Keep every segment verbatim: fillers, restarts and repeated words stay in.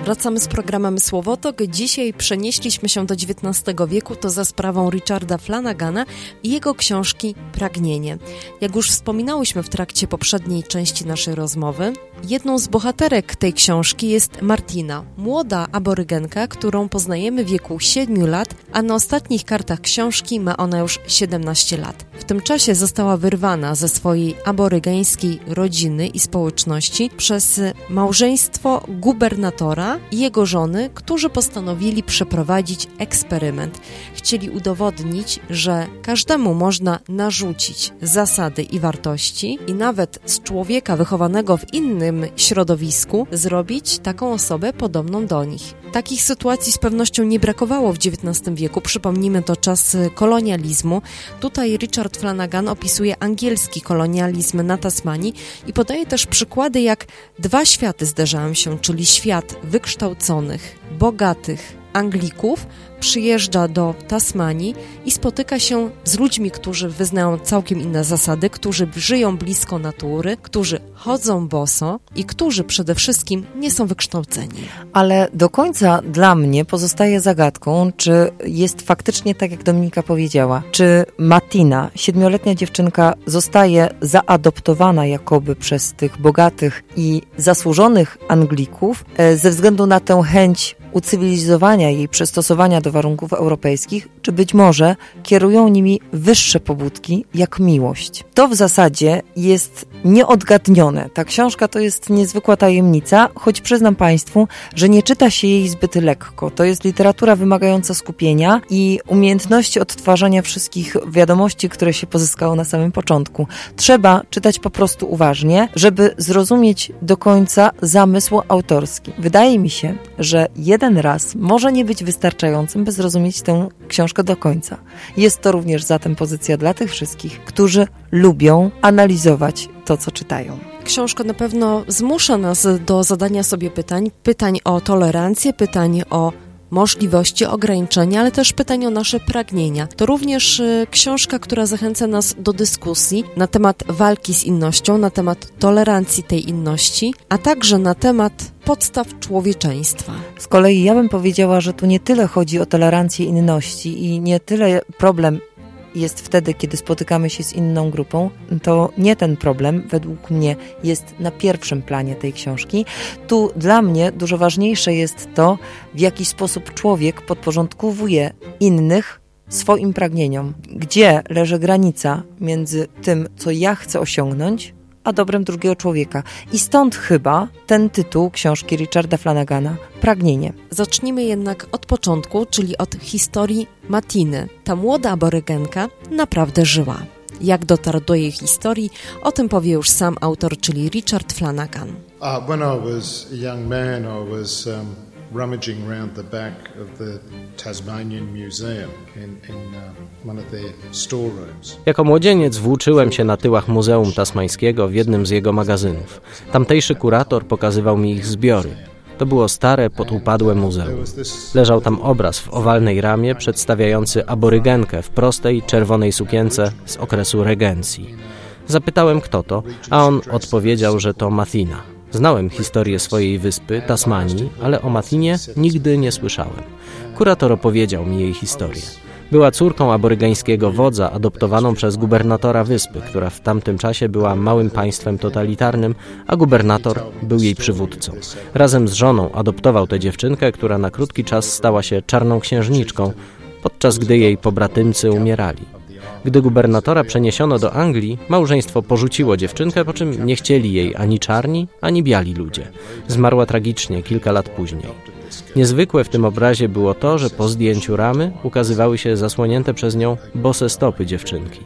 Wracamy z programem Słowotok. Dzisiaj przenieśliśmy się do dziewiętnastego wieku, to za sprawą Richarda Flanagana i jego książki Pragnienie. Jak już wspominałyśmy w trakcie poprzedniej części naszej rozmowy, jedną z bohaterek tej książki jest Martina, młoda aborygenka, którą poznajemy w wieku siedmiu lat, a na ostatnich kartach książki ma ona już siedemnaście lat. W tym czasie została wyrwana ze swojej aborygeńskiej rodziny i społeczności przez małżeństwo gubernatora i jego żony, którzy postanowili przeprowadzić eksperyment. Chcieli udowodnić, że każdemu można narzucić zasady i wartości i nawet z człowieka wychowanego w innym środowisku zrobić taką osobę podobną do nich. Takich sytuacji z pewnością nie brakowało w dziewiętnastym wieku. Przypomnijmy, to czas kolonializmu. Tutaj Richard Flanagan opisuje angielski kolonializm na Tasmanii i podaje też przykłady, jak dwa światy zderzają się, czyli świat wykształconych, bogatych Anglików przyjeżdża do Tasmanii i spotyka się z ludźmi, którzy wyznają całkiem inne zasady, którzy żyją blisko natury, którzy chodzą boso i którzy przede wszystkim nie są wykształceni. Ale do końca dla mnie pozostaje zagadką, czy jest faktycznie tak, jak Dominika powiedziała. Czy Martina, siedmioletnia dziewczynka, zostaje zaadoptowana jakoby przez tych bogatych i zasłużonych Anglików ze względu na tę chęć ucywilizowania jej, przystosowania do warunków europejskich, czy być może kierują nimi wyższe pobudki, jak miłość. To w zasadzie jest nieodgadnione. Ta książka to jest niezwykła tajemnica, choć przyznam Państwu, że nie czyta się jej zbyt lekko. To jest literatura wymagająca skupienia i umiejętności odtwarzania wszystkich wiadomości, które się pozyskało na samym początku. Trzeba czytać po prostu uważnie, żeby zrozumieć do końca zamysł autorski. Wydaje mi się, że jeden raz może nie być wystarczającym, by zrozumieć tę książkę do końca. Jest to również zatem pozycja dla tych wszystkich, którzy lubią analizować to, co czytają. Książka na pewno zmusza nas do zadania sobie pytań, pytań o tolerancję, pytań o możliwości, ograniczenia, ale też pytań o nasze pragnienia. To również y, książka, która zachęca nas do dyskusji na temat walki z innością, na temat tolerancji tej inności, a także na temat podstaw człowieczeństwa. Z kolei ja bym powiedziała, że tu nie tyle chodzi o tolerancję inności i nie tyle problem jest wtedy, kiedy spotykamy się z inną grupą, to nie ten problem, według mnie, jest na pierwszym planie tej książki. Tu dla mnie dużo ważniejsze jest to, w jaki sposób człowiek podporządkowuje innych swoim pragnieniom. Gdzie leży granica między tym, co ja chcę osiągnąć, a dobrem drugiego człowieka. I stąd chyba ten tytuł książki Richarda Flanagana, Pragnienie. Zacznijmy jednak od początku, czyli od historii Martiny. Ta młoda aborygenka naprawdę żyła. Jak dotarł do jej historii, o tym powie już sam autor, czyli Richard Flanagan. Uh, when I was a young man, I was um, rummaging around the back of the Tasmanian Museum in, in uh, one of their storerooms. Jako młodzieniec włóczyłem się na tyłach Muzeum Tasmańskiego w jednym z jego magazynów. Tamtejszy kurator pokazywał mi ich zbiory. To było stare, podupadłe muzeum. Leżał tam obraz w owalnej ramie przedstawiający aborygenkę w prostej, czerwonej sukience z okresu regencji. Zapytałem, kto to, a on odpowiedział, że to Martina. Znałem historię swojej wyspy, Tasmanii, ale o Martinie nigdy nie słyszałem. Kurator opowiedział mi jej historię. Była córką aborygeńskiego wodza adoptowaną przez gubernatora wyspy, która w tamtym czasie była małym państwem totalitarnym, a gubernator był jej przywódcą. Razem z żoną adoptował tę dziewczynkę, która na krótki czas stała się czarną księżniczką, podczas gdy jej pobratymcy umierali. Gdy gubernatora przeniesiono do Anglii, małżeństwo porzuciło dziewczynkę, po czym nie chcieli jej ani czarni, ani biali ludzie. Zmarła tragicznie kilka lat później. Niezwykłe w tym obrazie było to, że po zdjęciu ramy ukazywały się zasłonięte przez nią bose stopy dziewczynki.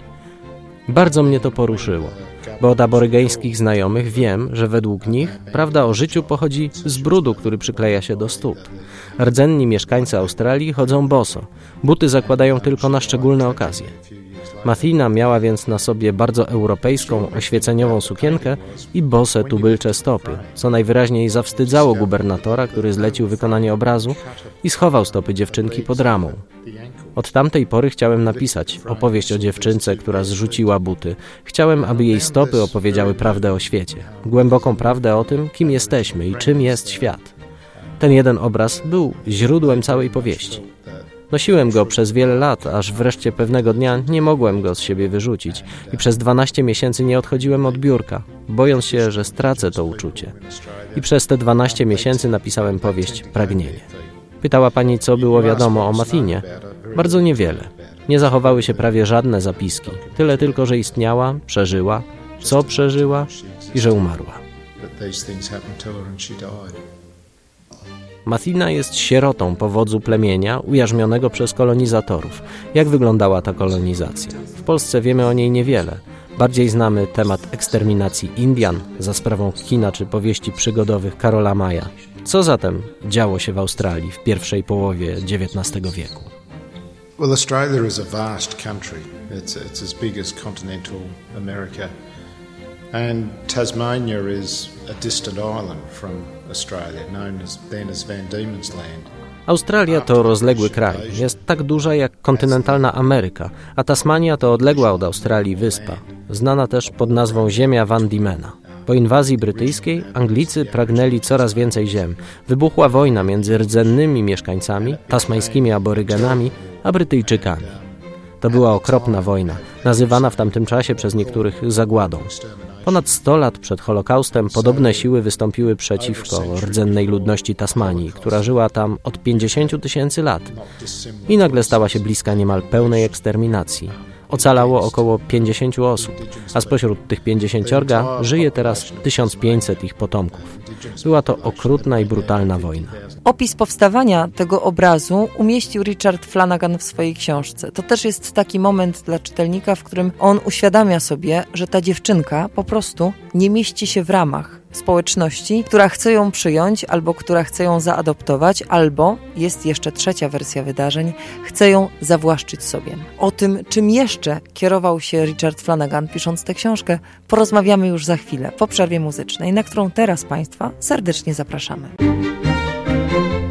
Bardzo mnie to poruszyło, bo od aborygeńskich znajomych wiem, że według nich prawda o życiu pochodzi z brudu, który przykleja się do stóp. Rdzenni mieszkańcy Australii chodzą boso, buty zakładają tylko na szczególne okazje. Martina miała więc na sobie bardzo europejską, oświeceniową sukienkę i bose tubylcze stopy, co najwyraźniej zawstydzało gubernatora, który zlecił wykonanie obrazu i schował stopy dziewczynki pod ramą. Od tamtej pory chciałem napisać opowieść o dziewczynce, która zrzuciła buty. Chciałem, aby jej stopy opowiedziały prawdę o świecie, głęboką prawdę o tym, kim jesteśmy i czym jest świat. Ten jeden obraz był źródłem całej powieści. Nosiłem go przez wiele lat, aż wreszcie pewnego dnia nie mogłem go z siebie wyrzucić i przez dwanaście miesięcy nie odchodziłem od biurka, bojąc się, że stracę to uczucie. I przez te dwanaście miesięcy napisałem powieść Pragnienie. Pytała pani, co było wiadomo o Mathinie? Bardzo niewiele. Nie zachowały się prawie żadne zapiski. Tyle tylko, że istniała, przeżyła, co przeżyła i że umarła. Mathina jest sierotą powodzu plemienia ujarzmionego przez kolonizatorów. Jak wyglądała ta kolonizacja? W Polsce wiemy o niej niewiele. Bardziej znamy temat eksterminacji Indian za sprawą kina czy powieści przygodowych Karola Maya. Co zatem działo się w Australii w pierwszej połowie dziewiętnastego wieku? Well, Australia is a vast country. It's, it's as big as continental America. And Tasmania is a distant island from Australia, known as, then as Van Diemen's Land. Australia to rozległy kraj. Jest tak duża jak kontynentalna Ameryka, a Tasmania to odległa od Australii wyspa, znana też pod nazwą Ziemia Van Diemena. Po inwazji brytyjskiej Anglicy pragnęli coraz więcej ziem. Wybuchła wojna między rdzennymi mieszkańcami, tasmańskimi aborygenami, a Brytyjczykami. To była okropna wojna, nazywana w tamtym czasie przez niektórych zagładą. Ponad sto lat przed Holokaustem podobne siły wystąpiły przeciwko rdzennej ludności Tasmanii, która żyła tam od pięćdziesięciu tysięcy lat i nagle stała się bliska niemal pełnej eksterminacji. Ocalało około pięćdziesięciu osób, a spośród tych pięćdziesięciorga żyje teraz tysiąc pięćset ich potomków. Była to okrutna i brutalna wojna. Opis powstawania tego obrazu umieścił Richard Flanagan w swojej książce. To też jest taki moment dla czytelnika, w którym on uświadamia sobie, że ta dziewczynka po prostu nie mieści się w ramach społeczności, która chce ją przyjąć, albo która chce ją zaadoptować, albo, jest jeszcze trzecia wersja wydarzeń, chce ją zawłaszczyć sobie. O tym, czym jeszcze kierował się Richard Flanagan, pisząc tę książkę, porozmawiamy już za chwilę, po przerwie muzycznej, na którą teraz Państwa serdecznie zapraszamy.